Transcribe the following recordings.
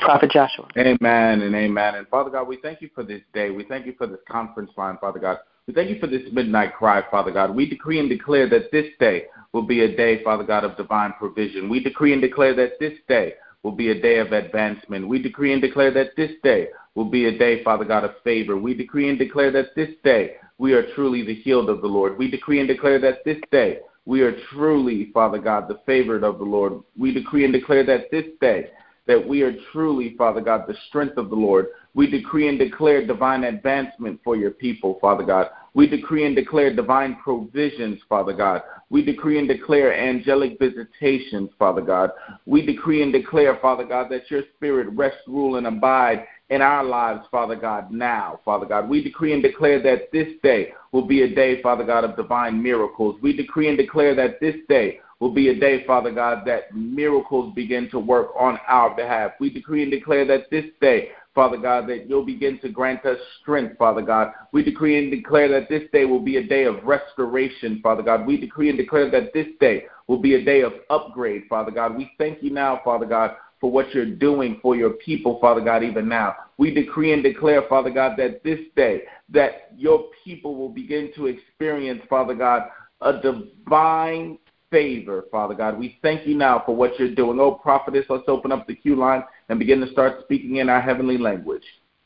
Prophet Joshua. Amen and amen. And Father God, we thank you for this day. We thank you for this conference line, Father God. We thank you for this midnight cry, Father God. We decree and declare that this day will be a day, Father God, of divine provision. We decree and declare that this day will be a day of advancement. We decree and declare that this day will be a day, Father God, of favor. We decree and declare that this day we are truly the healed of the Lord. We decree and declare that this day we are truly, Father God, the favored of the Lord. We decree and declare that this day that we are truly, Father God, the strength of the Lord. We decree and declare divine advancement for your people, Father God. We decree and declare divine provisions, Father God. We decree and declare angelic visitations, Father God. We decree and declare, Father God, that your spirit rest, rule, and abide in our lives, Father God, now, Father God. We decree and declare that this day will be a day, Father God, of divine miracles. We decree and declare that this day will be a day, Father God, that miracles begin to work on our behalf. We decree and declare that this day, Father God, that you'll begin to grant us strength, Father God. We decree and declare that this day will be a day of restoration, Father God. We decree and declare that this day will be a day of upgrade, Father God. We thank you now, Father God, for what you're doing for your people, Father God, even now. We decree and declare, Father God, that this day, that your people will begin to experience, Father God, a divine favor, Father God. We thank you now for what you're doing. Oh, prophetess, let's open up the queue line and begin to start speaking in our heavenly language.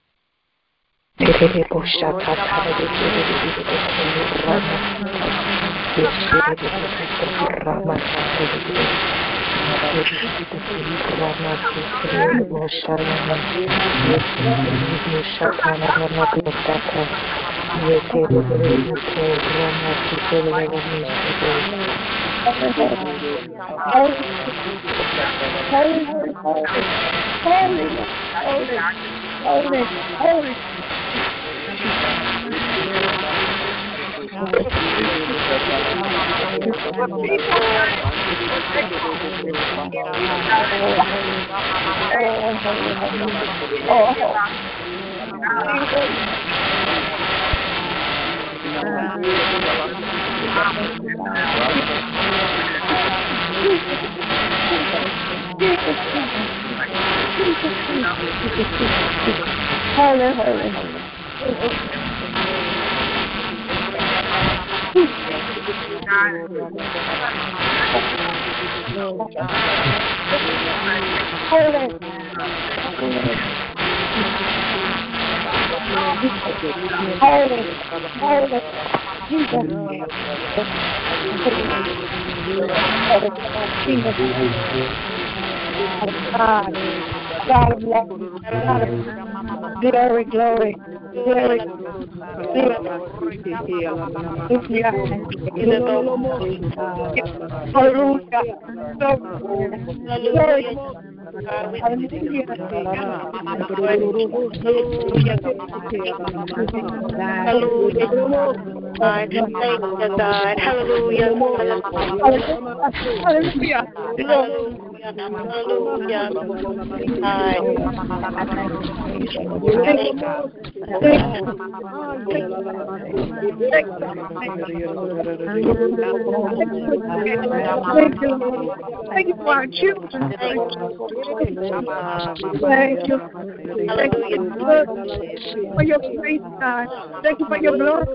Glory, glory, glory. Thank you for our children. Thank you. Thank you for your grace, God. Thank you for your blood.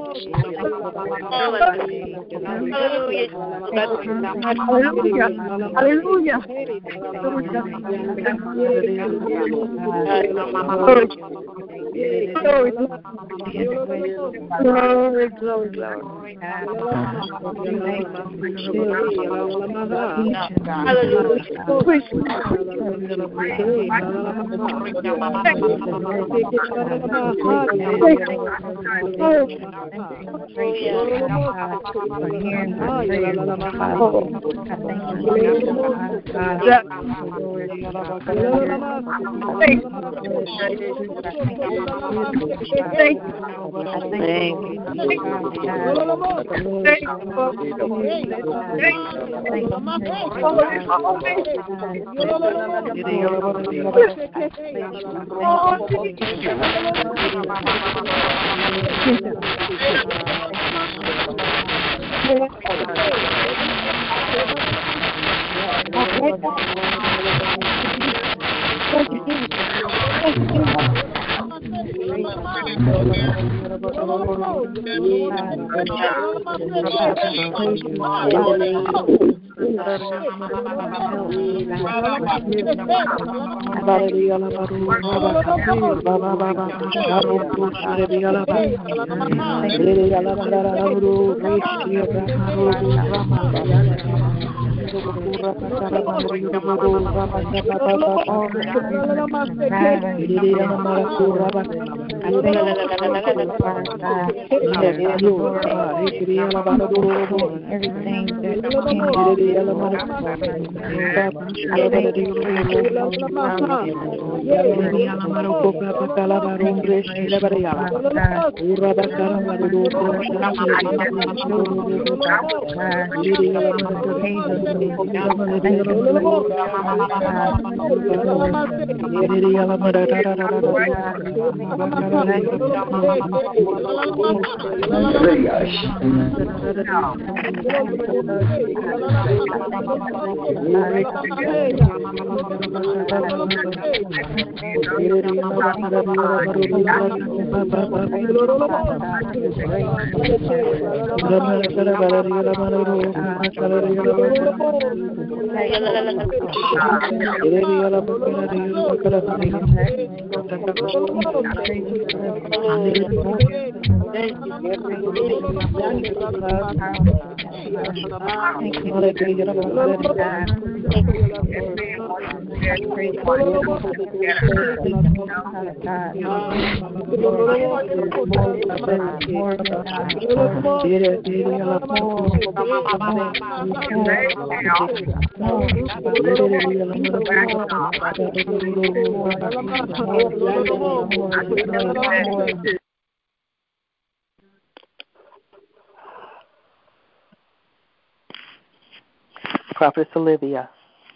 Hallelujah. Hallelujah. Glory, glory, glory. Prophetess Olivia.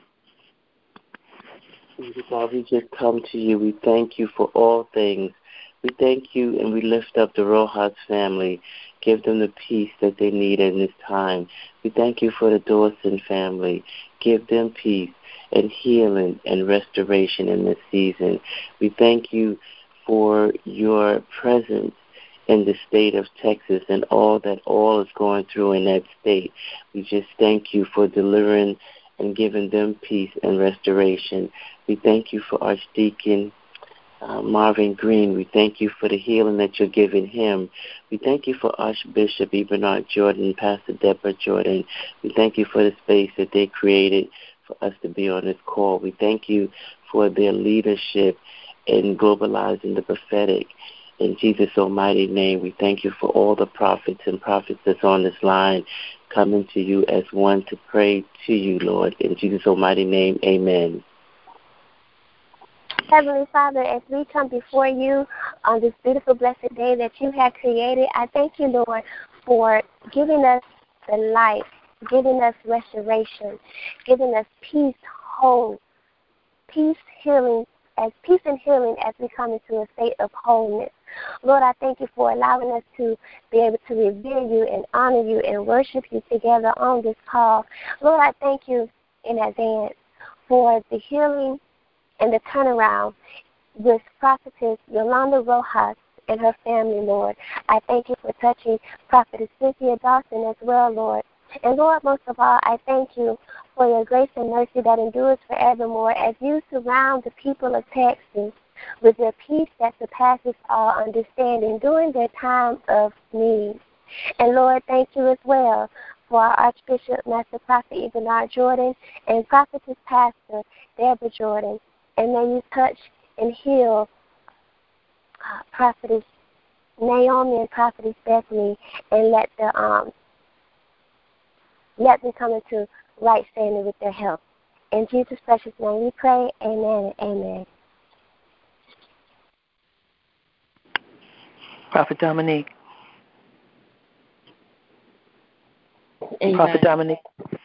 God, we just come to you. We thank you for all things. We thank you and we lift up the Rojas family. Give them the peace that they need in this time. We thank you for the Dawson family. Give them peace and healing and restoration in this season. We thank you for your presence in the state of Texas and all that all is going through in that state. We just thank you for delivering and giving them peace and restoration. We thank you for Archdeacon Marvin Green. We thank you for the healing that you're giving him. We thank you for Archbishop Bernard Jordan, Pastor Deborah Jordan. We thank you for the space that they created for us to be on this call. We thank you for their leadership in globalizing the prophetic. In Jesus' almighty name, we thank you for all the prophets and prophetess on this line coming to you as one to pray to you, Lord. In Jesus' almighty name, amen. Heavenly Father, as we come before you on this beautiful, blessed day that you have created, I thank you, Lord, for giving us the life, giving us restoration, giving us peace, hope, peace and healing as we come into a state of wholeness. Lord, I thank you for allowing us to be able to revere you and honor you and worship you together on this call. Lord, I thank you in advance for the healing and the turnaround with prophetess Yolanda Rojas and her family, Lord. I thank you for touching prophetess Cynthia Dawson as well, Lord. And Lord, most of all, I thank you for your grace and mercy that endures forevermore as you surround the people of Texas with your peace that surpasses all understanding during their time of need. And Lord, thank you as well for our Archbishop, Master Prophet Bernard Jordan, and Prophetess Pastor Deborah Jordan. And may you touch and heal Prophetess Naomi and Prophetess Bethany, and let them come into right standing with their help. In Jesus' precious name we pray, amen and amen. Prophet Dominique. Amen. Prophet Dominique.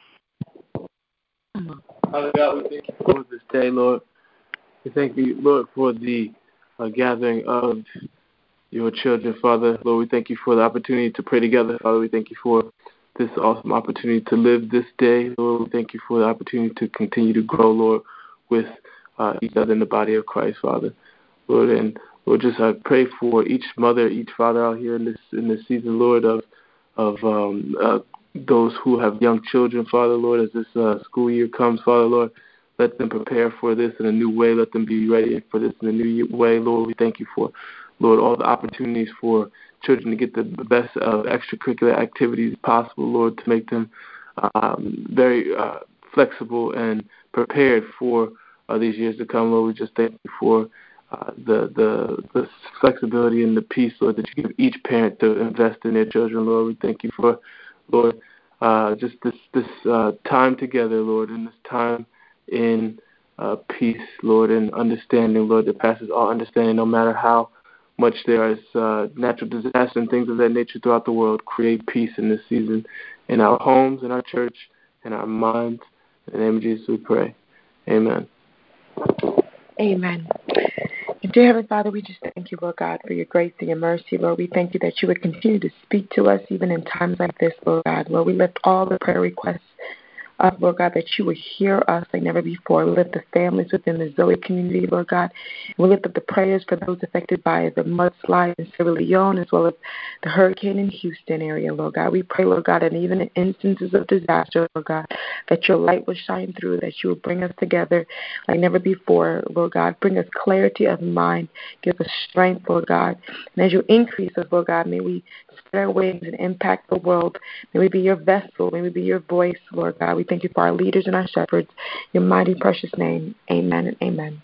Father God, we thank you for this day, Lord. We thank you, Lord, for the gathering of your children, Father. Lord, we thank you for the opportunity to pray together, Father. We thank you for this awesome opportunity to live this day. Lord, we thank you for the opportunity to continue to grow, Lord, with each other in the body of Christ, Father. Lord, and Lord, just I pray for each mother, each father out here in this season, Lord, of those who have young children, Father, Lord, as this school year comes, Father, Lord, let them prepare for this in a new way. Let them be ready for this in a new way, Lord. We thank you for, Lord, all the opportunities for children to get the best of extracurricular activities possible, Lord, to make them very flexible and prepared for these years to come, Lord. We just thank you for the flexibility and the peace, Lord, that you give each parent to invest in their children, Lord. We thank you for, Lord, just this time together, Lord, and this time in peace, Lord, and understanding, Lord, that passes all understanding, no matter how much there is natural disaster and things of that nature throughout the world. Create peace in this season in our homes, in our church, in our minds. In the name of Jesus we pray. Amen. Amen. And dear Heavenly Father, we just thank you, Lord God, for your grace and your mercy. Lord, we thank you that you would continue to speak to us even in times like this, Lord God. Lord, we lift all the prayer requests up, Lord God, that you would hear us like never before. We lift the families within the Zoe community, Lord God. We lift up the prayers for those affected by the mudslide in Sierra Leone as well as the hurricane in Houston area, Lord God. We pray, Lord God, and even in instances of disaster, Lord God, that your light will shine through, that you will bring us together like never before, Lord God. Bring us clarity of mind. Give us strength, Lord God. And as you increase us, Lord God, may we spread our wings and impact the world. May we be your vessel. May we be your voice, Lord God. We thank you for our leaders and our shepherds. In your mighty, precious name, amen and amen.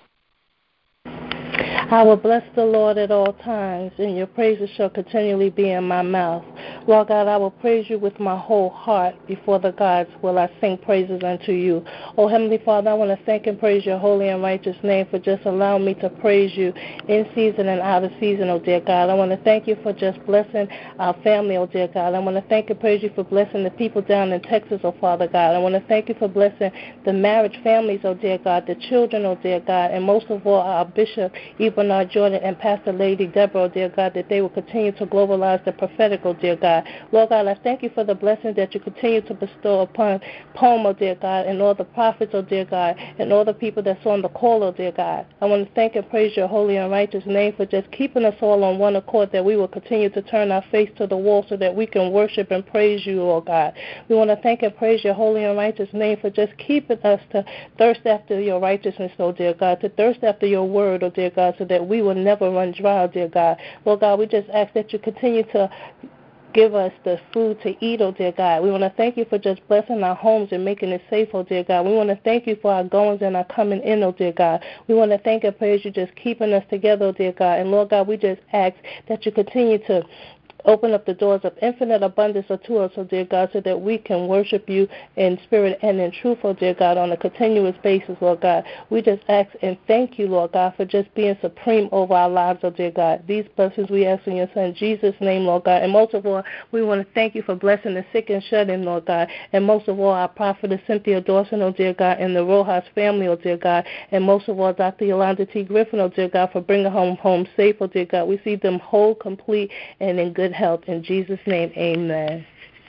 I will bless the Lord at all times, and your praises shall continually be in my mouth. Lord God, I will praise you with my whole heart. Before the gods will I sing praises unto you. Oh, Heavenly Father, I want to thank and praise your holy and righteous name for just allowing me to praise you in season and out of season, oh dear God. I want to thank you for just blessing our family, oh dear God. I want to thank and praise you for blessing the people down in Texas, oh Father God. I want to thank you for blessing the marriage families, oh dear God, the children, oh dear God, and most of all, our bishop, Bernard Jordan, and Pastor Lady Deborah, oh dear God, that they will continue to globalize the prophetic, oh dear God. Lord God, I thank you for the blessings that you continue to bestow upon Palm, oh dear God, and all the prophets, oh dear God, and all the people that's on the call, oh dear God. I want to thank and praise your holy and righteous name for just keeping us all on one accord, that we will continue to turn our face to the wall so that we can worship and praise you, oh God. We want to thank and praise your holy and righteous name for just keeping us to thirst after your righteousness, oh dear God, to thirst after your word, oh dear God, so that we will never run dry, oh dear God. Lord God, we just ask that you continue to give us the food to eat, oh dear God. We want to thank you for just blessing our homes and making it safe, oh dear God. We want to thank you for our goings and our coming in, oh dear God. We want to thank and praise you just keeping us together, oh dear God. And Lord God, we just ask that you continue to open up the doors of infinite abundance to us, oh dear God, so that we can worship you in spirit and in truth, oh dear God, on a continuous basis, Lord God. We just ask and thank you, Lord God, for just being supreme over our lives, oh dear God. These blessings we ask in your Son Jesus' name, Lord God. And most of all, we want to thank you for blessing the sick and shut in, Lord God. And most of all, our prophetess Cynthia Dawson, oh dear God, and the Rojas family, oh dear God. And most of all, Dr. Yolanda T. Griffin, oh dear God, for bringing home safe, oh dear God. We see them whole, complete, and in good health. In Jesus' name, amen.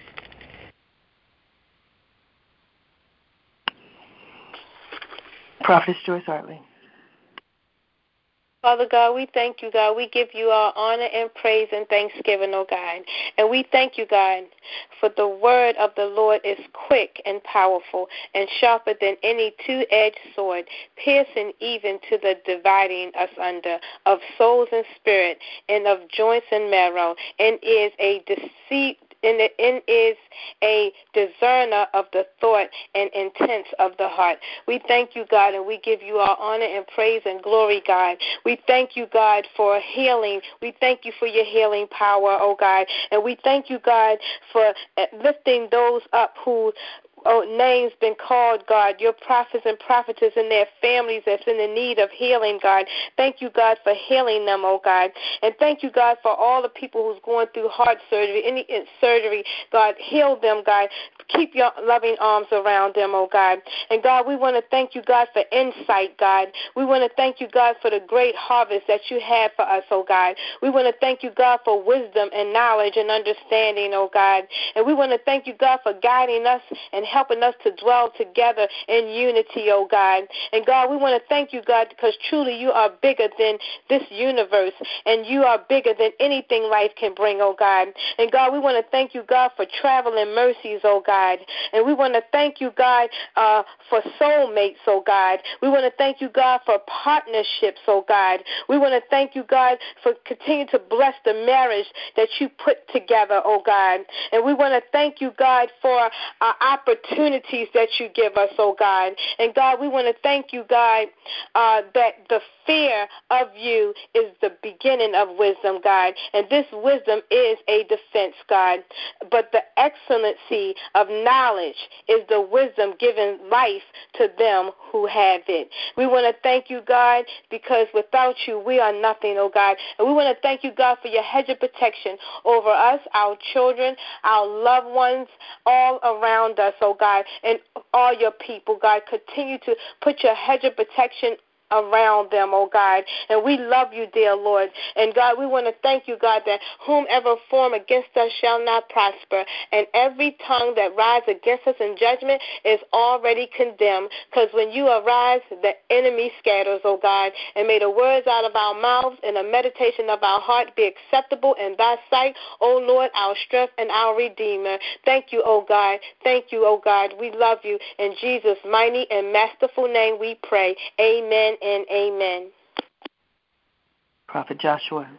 Prophetess Joyce Hartley. Father God, we thank you, God. We give you our honor and praise and thanksgiving, oh God. And we thank you, God, for the word of the Lord is quick and powerful and sharper than any two-edged sword, piercing even to the dividing us under of souls and spirit and of joints and marrow, and is a discerner of the thought and intents of the heart. We thank you, God, and we give you our honor and praise and glory, God. We thank you, God, for healing. We thank you for your healing power, oh God. And we thank you, God, for lifting those up who names been called, God, your prophets and prophetess and their families that's in the need of healing, God. Thank you, God, for healing them, oh God. And thank you, God, for all the people who's going through heart surgery, any surgery, God, heal them, God. Keep your loving arms around them, oh God. And God, we want to thank you, God, for insight, God. We want to thank you, God, for the great harvest that you have for us, oh God. We want to thank you, God, for wisdom and knowledge and understanding, oh God. And we want to thank you, God, for guiding us and helping us to dwell together in unity, oh God. And God, we want to thank you, God, because truly you are bigger than this universe, and you are bigger than anything life can bring, oh God. And God, we want to thank you, God, for traveling mercies, oh God. And we want to thank you, God, for soulmates, oh God. We want to thank you, God, for partnerships, oh God. We want to thank you, God, for continuing to bless the marriage that you put together, oh God. And we want to thank you, God, for opportunities that you give us, oh God. And God, we want to thank you, God, that the fear of you is the beginning of wisdom, God. And this wisdom is a defense, God. But the excellency of knowledge is the wisdom giving life to them who have it. We want to thank you, God, because without you, we are nothing, oh God. And we want to thank you, God, for your hedge of protection over us, our children, our loved ones, all around us, oh God, and all your people, God. Continue to put your hedge of protection around them, oh God. And we love you, dear Lord. And God, we want to thank you, God, that whomever form against us shall not prosper. And every tongue that rises against us in judgment is already condemned. Because when you arise, the enemy scatters, oh God. And may the words out of our mouths and the meditation of our heart be acceptable in thy sight, oh Lord, our strength and our Redeemer. Thank you, oh God. Thank you, oh God. We love you. In Jesus' mighty and masterful name we pray. Amen and amen. Prophet Joshua.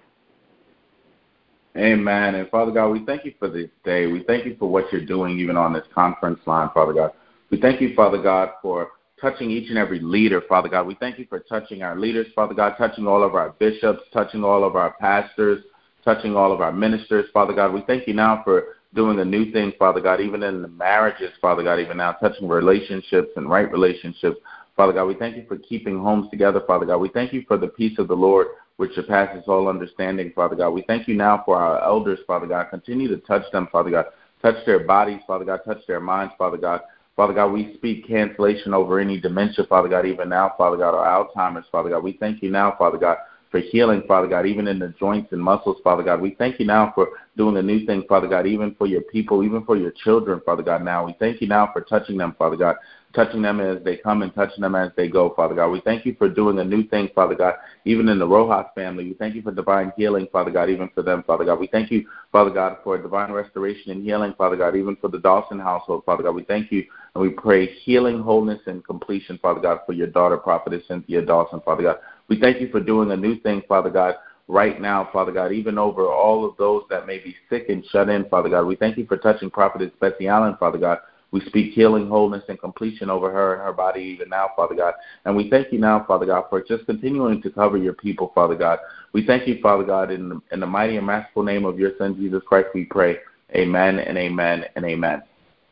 Amen. And Father God, we thank you for this day. We thank you for what you're doing even on this conference line, Father God. We thank you, Father God, for touching each and every leader, Father God. We thank you for touching our leaders, Father God, touching all of our bishops, touching all of our pastors, touching all of our ministers, Father God. We thank you now for doing a new thing, Father God, even in the marriages, Father God, even now touching relationships and right relationships. Father God, we thank you for keeping homes together, Father God. We thank you for the peace of the Lord, which surpasses all understanding, Father God. We thank you now for our elders, Father God. Continue to touch them, Father God. Touch their bodies, Father God. Touch their minds, Father God. Father God, we speak cancellation over any dementia, Father God, even now, Father God, or Alzheimer's, Father God. We thank you now, Father God, for healing, Father God, even in the joints and muscles, Father God. We thank you now for doing a new thing, Father God, even for your people, even for your children, Father God, now. We thank you now for touching them, Father God, touching them as they come and touching them as they go, Father God. We thank you for doing a new thing, Father God, even in the Rojas family. We thank you for divine healing, Father God, even for them, Father God. We thank you, Father God, for divine restoration and healing, Father God, even for the Dawson household, Father God. We thank you and we pray healing, wholeness, and completion, Father God, for your daughter, Prophetess Cynthia Dawson, Father God. We thank you for doing a new thing, Father God, right now, Father God, even over all of those that may be sick and shut in, Father God. We thank you for touching Prophetess Betsy Allen, Father God. We speak healing, wholeness, and completion over her and her body even now, Father God. And we thank you now, Father God, for just continuing to cover your people, Father God. We thank you, Father God, in the mighty and masterful name of your Son, Jesus Christ, we pray. Amen and amen and amen.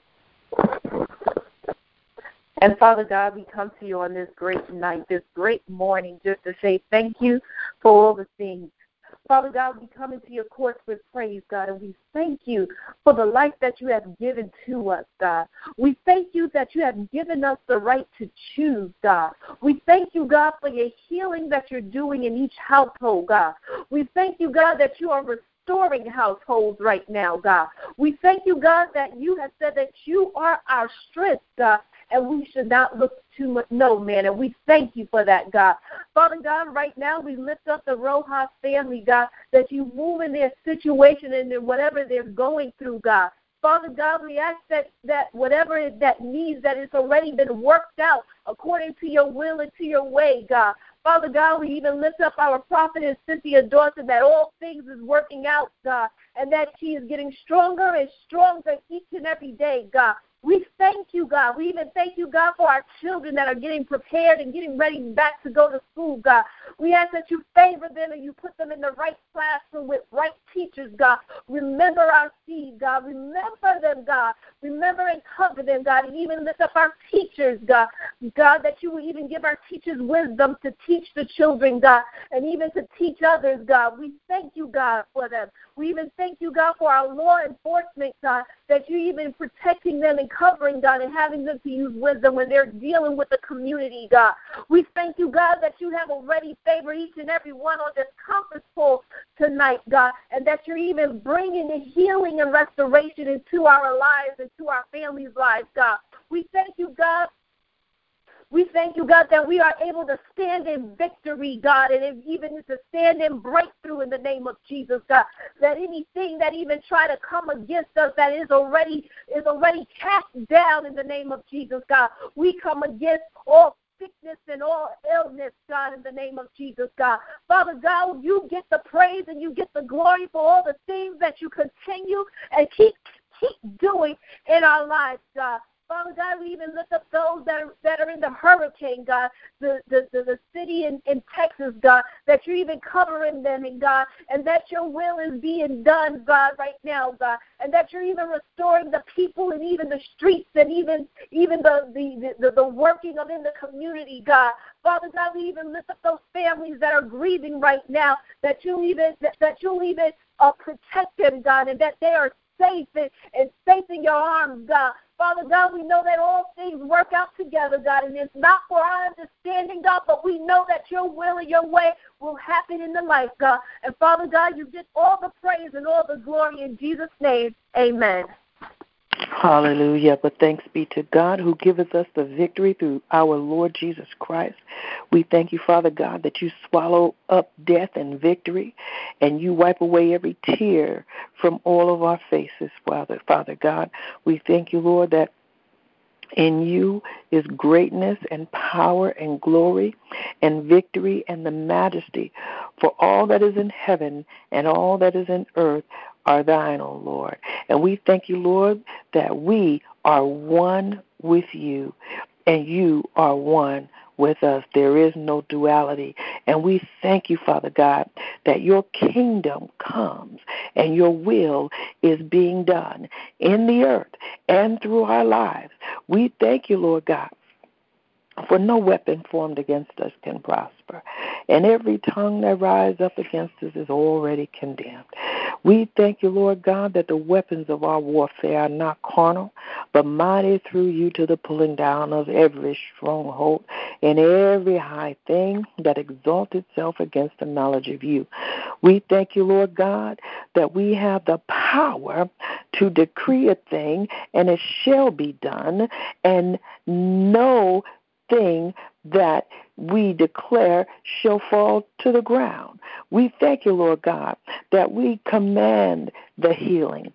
And Father God, we come to you on this great night, this great morning, just to say thank you for all the things. Father God, we come into your courts with praise, God, and we thank you for the life that you have given to us, God. We thank you that you have given us the right to choose, God. We thank you, God, for your healing that you're doing in each household, God. We thank you, God, that you are restoring households right now, God. We thank you, God, that you have said that you are our strength, God, and we should not look too much, no, man, and we thank you for that, God. Father God, right now we lift up the Rojas family, God, that you move in their situation and in whatever they're going through, God. Father God, we ask that whatever that needs, that it's already been worked out according to your will and to your way, God. Father God, we even lift up our prophetess Cynthia Dawson, that all things is working out, God, and that she is getting stronger and stronger each and every day, God. We thank you, God. We even thank you, God, for our children that are getting prepared and getting ready back to go to school, God. We ask that you favor them and you put them in the right classroom with right teachers, God. Remember our seed, God. Remember them, God. Remember and cover them, God. And even lift up our teachers, God. God, that you will even give our teachers wisdom to teach the children, God, and even to teach others, God. We thank you, God, for them. We even thank you, God, for our law enforcement, God, that you're even protecting them and covering, God, and having them to use wisdom when they're dealing with the community, God. We thank you, God, that you have already favored each and every one on this conference call tonight, God, and that you're even bringing the healing and restoration into our lives and to our families' lives, God. We thank you, God. We thank you, God, that we are able to stand in victory, God, and even to stand in breakthrough in the name of Jesus, God. That anything that even try to come against us that is already cast down in the name of Jesus, God. We come against all sickness and all illness, God, in the name of Jesus, God. Father God, you get the praise and you get the glory for all the things that you continue and keep doing in our lives, God. Father God, we even lift up those that are in the hurricane, God, the city in Texas, God, that you're even covering them, and God, and that your will is being done, God, right now, God, and that you're even restoring the people and even the streets and even the working of in the community, God. Father God, we even lift up those families that are grieving right now, that you'll even protect them, God, and that they are safe and safe in your arms, God. Father God, we know that all things work out together, God, and it's not for our understanding, God, but we know that your will and your way will happen in the life, God. And Father God, you get all the praise and all the glory in Jesus' name. Amen. Hallelujah. But thanks be to God who giveth us the victory through our Lord Jesus Christ. We thank you, Father God, that you swallow up death and victory, and you wipe away every tear from all of our faces, Father God. We thank you, Lord, that in you is greatness and power and glory and victory and the majesty. For all that is in heaven and all that is in earth are thine, O Lord. And we thank you, Lord, that we are one with you and you are one with us. There is no duality. And we thank you, Father God, that your kingdom comes and your will is being done in the earth and through our lives. We thank you, Lord God, for no weapon formed against us can prosper, and every tongue that rises up against us is already condemned. We thank you, Lord God, that the weapons of our warfare are not carnal, but mighty through you to the pulling down of every stronghold and every high thing that exalts itself against the knowledge of you. We thank you, Lord God, that we have the power to decree a thing, and it shall be done, and no thing that we declare shall fall to the ground. We thank you, Lord God, that we command the healing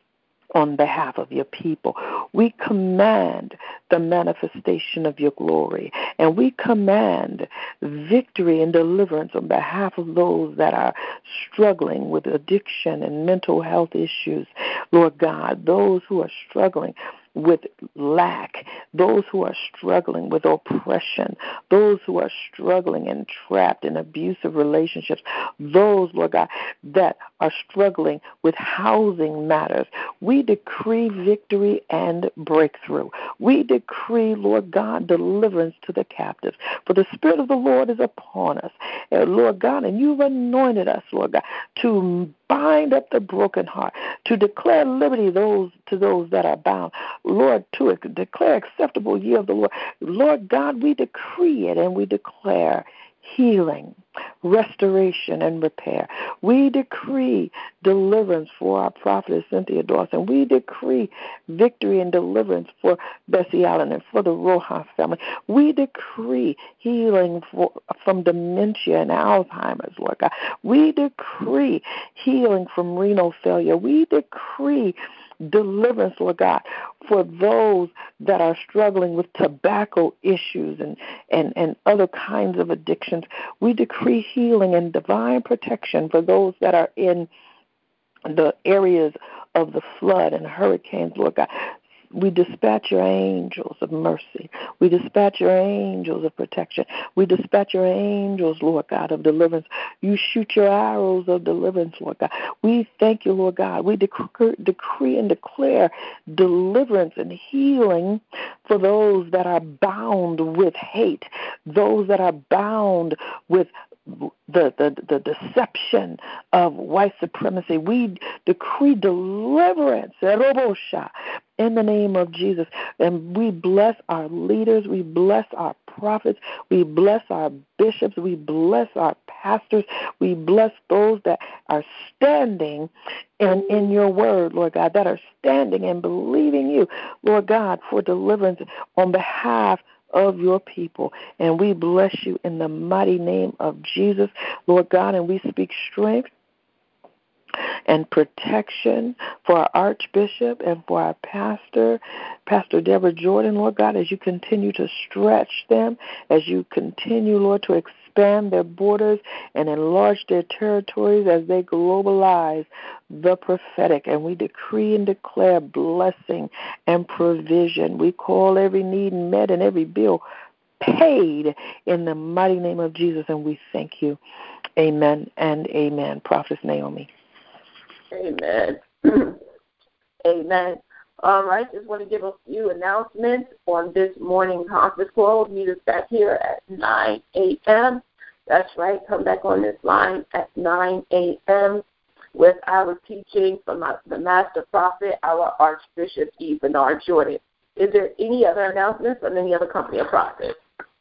on behalf of your people. We command the manifestation of your glory, and we command victory and deliverance on behalf of those that are struggling with addiction and mental health issues, Lord God, those who are struggling with lack, those who are struggling with oppression, those who are struggling and trapped in abusive relationships, those, Lord God, that are struggling with housing matters. We decree victory and breakthrough. We decree, Lord God, deliverance to the captives. For the Spirit of the Lord is upon us, Lord God, and you've anointed us, Lord God, to bind up the broken heart, to declare liberty to those that are bound, Lord, to declare acceptable year of the Lord. Lord God, we decree it and we declare healing, restoration, and repair. We decree deliverance for our prophetess Cynthia Dawson. We decree victory and deliverance for Bessie Allen and for the Rojas family. We decree healing from dementia and Alzheimer's, Lord God. We decree healing from renal failure. We decree deliverance, Lord God, for those that are struggling with tobacco issues and other kinds of addictions. We decree healing and divine protection for those that are in the areas of the flood and hurricanes, Lord God. We dispatch your angels of mercy. We dispatch your angels of protection. We dispatch your angels, Lord God, of deliverance. You shoot your arrows of deliverance, Lord God. We thank you, Lord God. We decree and declare deliverance and healing for those that are bound with hate, those that are bound with the deception of white supremacy. We decree deliverance in the name of Jesus. And we bless our leaders. We bless our prophets. We bless our bishops. We bless our pastors. We bless those that are standing in your word, Lord God, that are standing and believing you, Lord God, for deliverance on behalf of your people. And we bless you in the mighty name of Jesus, Lord God, and we speak strength and protection for our Archbishop and for our pastor, Pastor Deborah Jordan, Lord God, as you continue to stretch them, as you continue, Lord, to expand their borders and enlarge their territories as they globalize the prophetic. And we decree and declare blessing and provision. We call every need met and every bill paid in the mighty name of Jesus, and we thank you. Amen and amen. Prophetess Naomi. Amen. Amen. All right, just want to give a few announcements on this morning conference call. Meet us back here at 9 a.m. That's right, come back on this line at 9 a.m. with our teaching from the Master Prophet, our Archbishop E. Bernard Jordan. Is there any other announcements from any other company or prophet?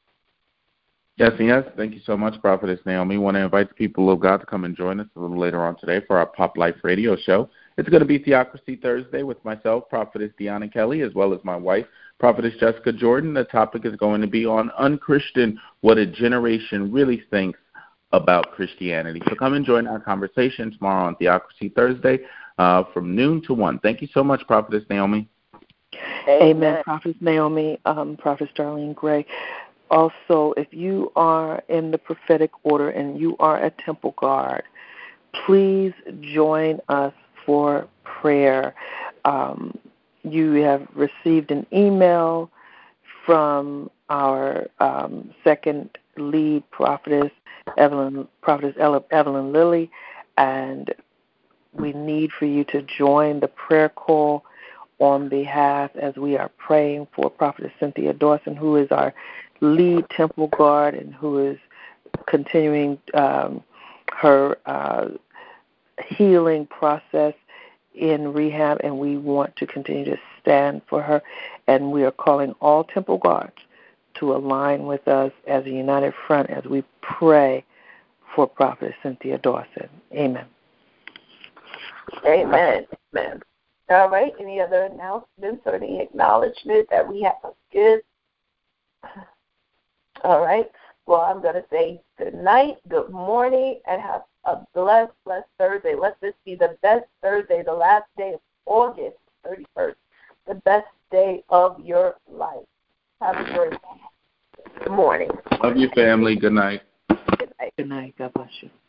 Yes. Thank you so much, Prophetess Naomi. We want to invite the people of God to come and join us a little later on today for our Pop Life radio show. It's going to be Theocracy Thursday with myself, Prophetess Deanna Kelly, as well as my wife, Prophetess Jessica Jordan. The topic is going to be on unchristian, what a generation really thinks about Christianity. So come and join our conversation tomorrow on Theocracy Thursday from noon to 1. Thank you so much, Prophetess Naomi. Amen. Prophetess Naomi, Prophetess Darlene Gray. Also, if you are in the prophetic order and you are a temple guard, please join us for prayer. You have received an email from our second lead prophetess, Evelyn Lilly, and we need for you to join the prayer call on behalf as we are praying for Prophetess Cynthia Dawson, who is our lead temple guard and who is continuing her healing process in rehab, and we want to continue to stand for her. And we are calling all temple guards to align with us as a united front as we pray for Prophetess Cynthia Dawson. Amen. Amen. Amen. All right. Any other announcements or any acknowledgement that we have to give? All right. Well, I'm going to say good night, good morning, and have a blessed Thursday. Let this be the best Thursday, the last day of August 31st, the best day of your life. Have a great morning. Love you, family. Good night. Good night. Good night. God bless you.